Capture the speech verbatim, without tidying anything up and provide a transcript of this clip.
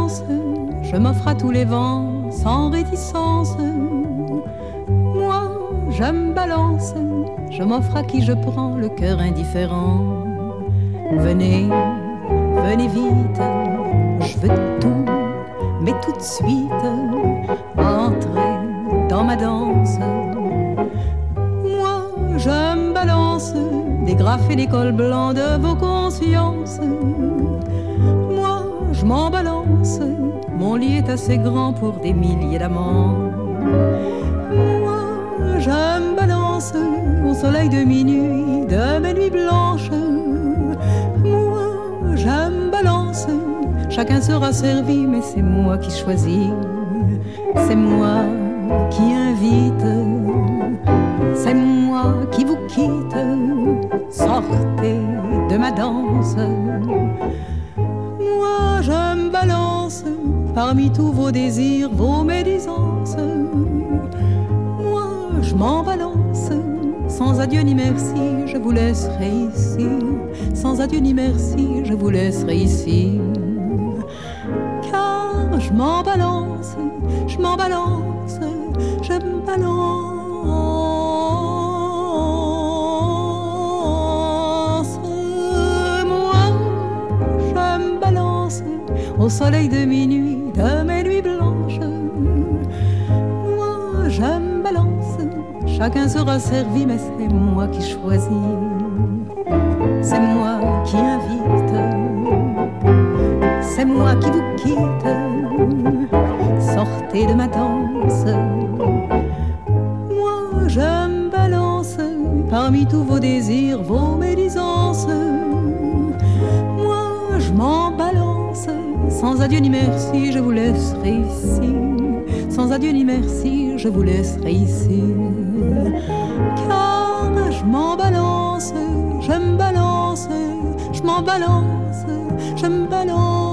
balance, je m'offre à tous les vents sans réticence. Moi, je me balance, je m'offre à qui je prends le cœur indifférent. Venez, venez vite, je veux tout, mais tout de suite, entrez dans ma danse. Moi, je me balance, dégrafer les cols blancs de vos consciences. Moi, je m'en balance, mon lit est assez grand pour des milliers d'amants. Moi, je me balance au soleil de minuit, de mes nuits blanches. Moi, je me balance, chacun sera servi, mais c'est moi qui choisis. C'est moi qui invite, c'est moi qui vous quitte. Sortez de ma danse. Moi, je me balance parmi tous vos désirs, vos médisances. Moi, je m'en balance. Sans adieu ni merci, je vous laisserai ici. Sans adieu ni merci, je vous laisserai ici. Car je m'en balance, je m'en balance, je me balance. Moi, je me balance au soleil de minuit, de mes nuits blanches. Moi, je me balance, chacun sera servi, mais c'est moi qui choisis. C'est moi qui invite, c'est moi qui vous quitte. Sortez de ma danse. Moi, je me balance parmi tous vos désirs, vos médisances. Moi, je m'en balance. Sans adieu ni merci, je vous laisserai ici. Sans adieu ni merci, je vous laisserai ici. Car je m'en balance, je me balance, je m'en balance, je me balance.